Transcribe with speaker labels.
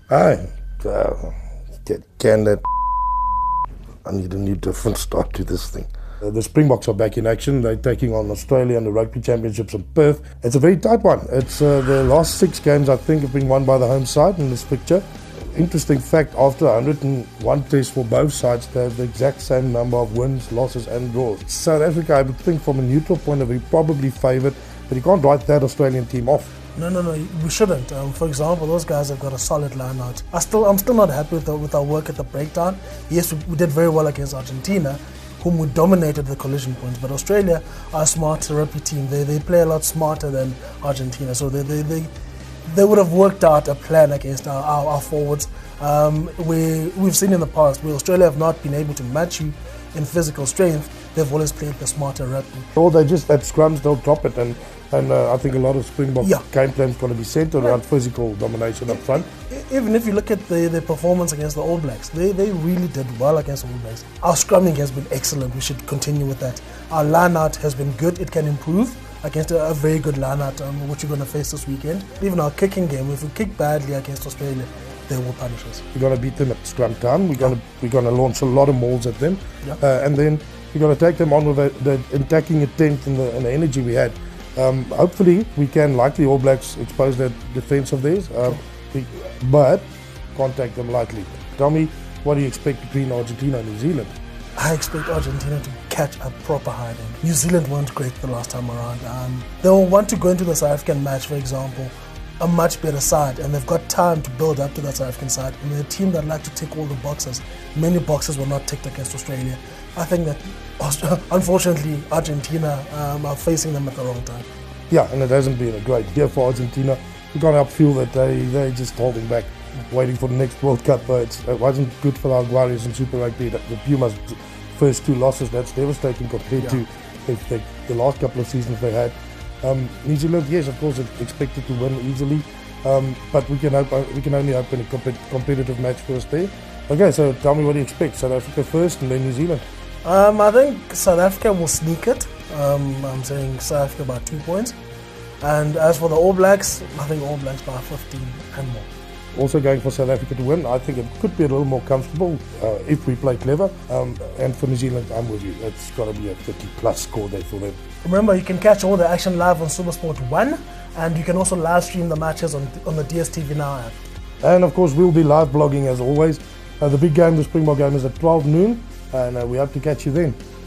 Speaker 1: Hi, can that I need a new different start to this thing. The Springboks are back in action. They're taking on Australia in the Rugby Championships in Perth. It's a very tight one. It's the last 6 games, I think, have been won by the home side in this picture. Interesting fact, after 101 tests for both sides, they have the exact same number of wins, losses and draws. South Africa, I would think, from a neutral point of view, probably favoured, but you can't write that Australian team off.
Speaker 2: No, we shouldn't. For example, those guys have got a solid line out. I'm still not happy with our work at the breakdown. Yes, we did very well against Argentina, whom we dominated the collision points. But Australia are a smart rugby team. They play a lot smarter than Argentina. So they would have worked out a plan against our forwards. We've seen in the past where Australia have not been able to match you in physical strength. They've always played the smarter rugby.
Speaker 1: Or they just, at scrums, they'll drop it. And I think a lot of Springbok game plan's going to be centred around physical domination up front.
Speaker 2: Even if you look at the performance against the All Blacks, they really did well against the All Blacks. Our scrumming has been excellent. We should continue with that. Our line out has been good. It can improve against a very good line out, which we're going to face this weekend. Even our kicking game, if we kick badly against Australia, they will punish us.
Speaker 1: We're going to beat them at scrum time. We're going to launch a lot of mauls at them, and then we're going to take them on with the attacking intent and the energy we had. Hopefully we can, like the All Blacks, expose that defence of theirs, but can't take them lightly. Tell me, what do you expect between Argentina and New Zealand?
Speaker 2: I expect Argentina to catch a proper hiding. New Zealand weren't great the last time around. They will want to go into the South African match, for example, a much better side, and they've got time to build up to that South African side. And they're a team that like to tick all the boxes. Many boxes were not ticked against Australia. I think that, unfortunately, Argentina are facing them at the wrong time.
Speaker 1: Yeah, and it hasn't been a great year for Argentina. We can't help feel that they're just holding back, waiting for the next World Cup. It wasn't good for the Warriors in Super Rugby. The Pumas' first 2 losses, that's devastating compared to the last couple of seasons they had. New Zealand, yes, of course, it's expected to win easily, but we can only hope in a competitive match for us there. Okay, so tell me, what do you expect? South Africa first and then New Zealand?
Speaker 2: I think South Africa will sneak it. I'm saying South Africa by 2 points. And as for the All Blacks, I think All Blacks by 15 and more.
Speaker 1: Also going for South Africa to win. I think it could be a little more comfortable if we play clever. And for New Zealand, I'm with you. It's got to be a 50-plus score there for them.
Speaker 2: Remember, you can catch all the action live on SuperSport 1, and you can also live stream the matches on the DStv Now app.
Speaker 1: And of course, we'll be live blogging as always. The big game, the Springbok game, is at 12 noon, and we hope to catch you then.